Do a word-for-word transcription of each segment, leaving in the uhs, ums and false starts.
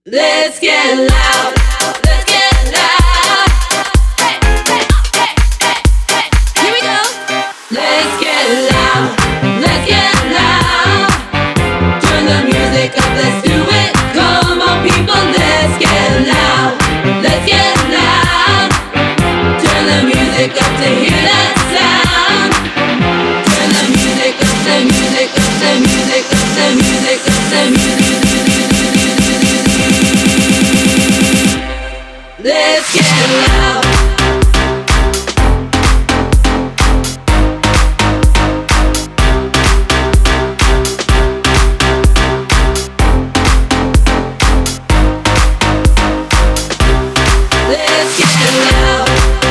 Let's get loud. Let's get loud. Hey, hey, hey, hey, hey. Here we go. Let's get loud. Let's get loud. Turn the music up. Let's do it. Come on, people. Let's get loud. Let's get loud. Turn the music up to hear that sound. Turn the music up. The music up. The music up. The music up. The music. Let's get loud. Let's get loud.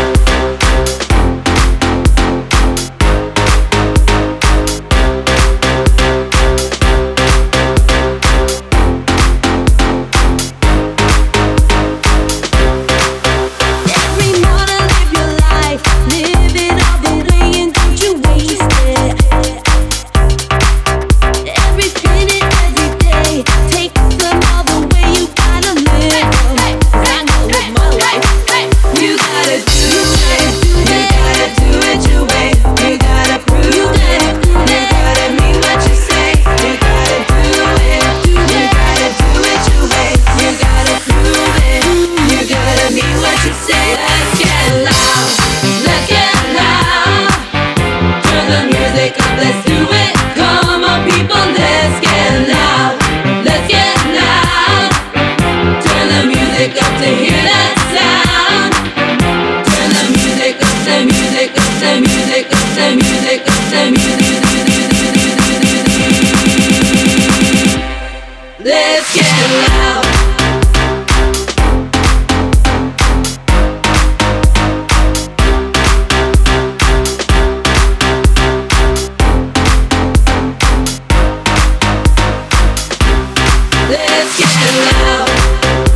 Let's do it. Come on, people, let's get loud. Let's get loud. Turn the music up to hear that sound. Turn the music up, the music up, the music up, the music up, the music. Let's get loud. Let's get loud.